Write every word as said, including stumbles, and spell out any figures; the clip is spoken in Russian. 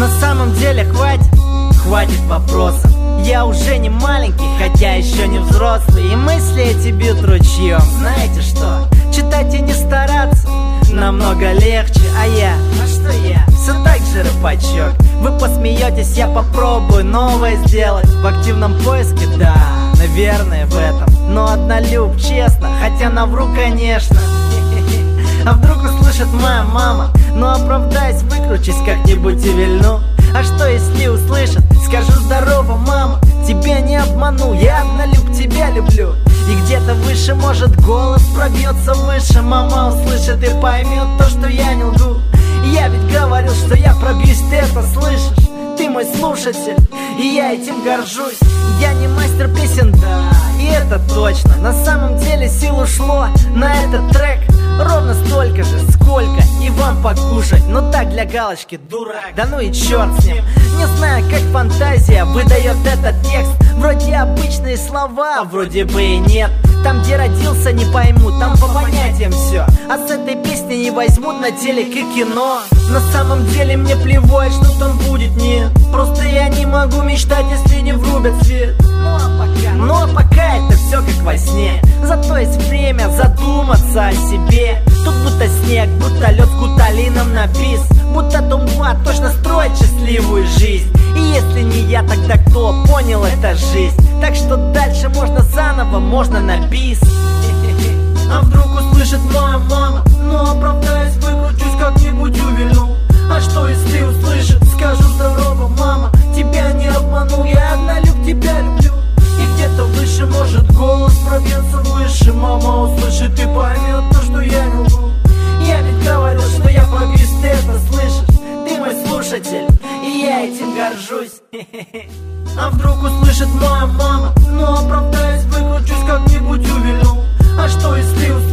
На самом деле хватит, хватит вопросов. Я уже не маленький, хотя еще не взрослый, и мысли эти бьют ручьем. Знаете что? Читать и не стараться намного легче. А я, а что я? Все так же рыбачок. Вы посмеетесь, я попробую новое сделать. В активном поиске, да, наверное в этом. Но однолюб, честно, хотя навру, конечно. А вдруг услышит моя мама? Но оправдаюсь, выкручусь как-нибудь и вильну. А что если услышат? Скажу: здорово, мама, тебя не обману, я однолюб, тебя люблю. И где-то выше, может, голос пробьется выше. Мама услышит и поймет то, что я не лгу. Я ведь говорил, что я пробьюсь, ты это слышишь? Ты мой слушатель, и я этим горжусь. Я не мастер песен, да, и это точно. На самом деле сил ушло на этот трек ровно столько же, сколько и вам покушать. Но так, для галочки, дурак, да ну и черт с ним. Не знаю, как фантазия выдает этот текст. Вроде обычные слова, а вроде бы и нет. Там, где родился, не пойму, там по понятиям все. А с этой песни не возьмут на телек и кино. На самом деле мне плевать, что там будет, нет. Просто я не могу мечтать, если не врубят свет. Ну а пока, ну а пока это все как во сне. Зато есть время задуматься о себе. Тут будто снег, будто лед с гуталином на бис. Будто Дом два точно строит счастливую жизнь. И если не я, тогда кто понял, это жизнь. Так что дальше можно заново, можно на бис. А вдруг услышит моя мама? Но оправдаюсь, выкручусь, как-нибудь увильну. А что если услышит? Скажу: здорово, мама, тебя не обману, я однолюб, тебя люблю. И где-то выше, может, голос пробьется выше. Мама услышит и поймет то, что я не лгу. Я ведь говорил, что я пробьюсь, ты это слышишь? Ты мой слушатель, и я этим горжусь. А вдруг услышит моя мама? Но оправдаюсь, выкручусь, как-нибудь увильну. А что если услышит?